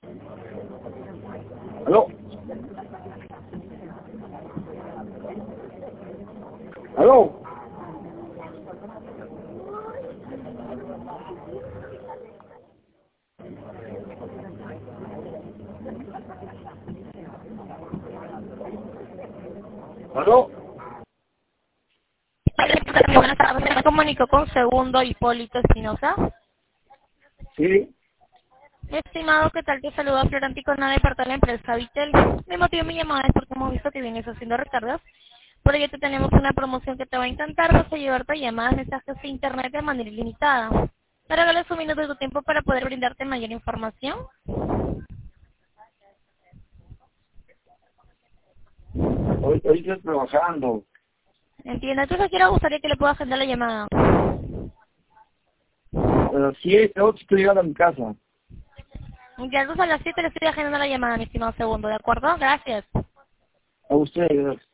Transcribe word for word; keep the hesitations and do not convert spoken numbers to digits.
¿Aló? ¿Aló? ¿Aló? Buenas tardes, me comunico con Segundo Hipólito Espinosa. Sí. Estimado, ¿qué tal? Te saluda Florantico, nada de parte de la empresa Vitel. Mi motivo de mi llamada es porque hemos visto que vienes haciendo recargas. Por ello te tenemos una promoción que te va a encantar. Vas a llevarte llamadas, mensajes de internet de manera ilimitada. Para darles un minuto de tu tiempo para poder brindarte mayor información. Hoy, hoy estoy trabajando. Entiendo, entonces quiero gustaría que le pueda agendar la llamada. Uh, sí, tengo que estoy llegando a mi casa. Ya entonces a las siete le estoy agendando la llamada, mi estimado Segundo, ¿de acuerdo? Gracias. A ustedes.